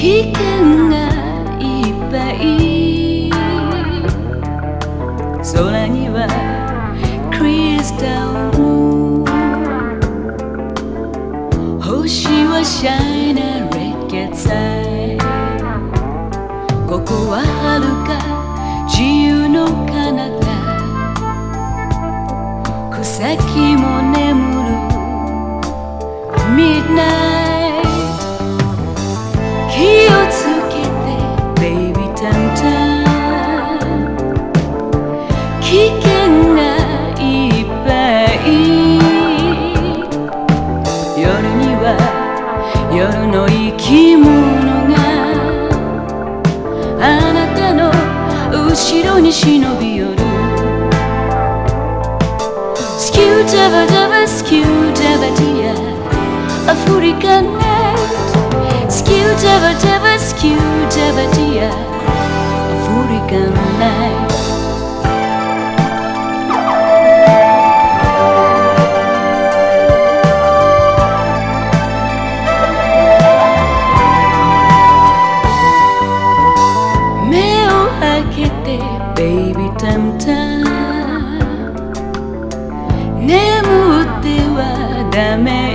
危険がいっぱい。空にはクリスタルムーン、星はシャイなレッドサイ。ここは遥か自由の彼方、草木も眠る Midnight。 気をつけて Baby タンタン、危険がいっぱい。夜には夜の生き物があなたの後ろに忍び寄る。スキュータバタバスキュータバティアアフリカンナイト。スキュータバタバスキュータバティアアフリカンナイト。目を開けて Baby タンタン、眠ってはダメ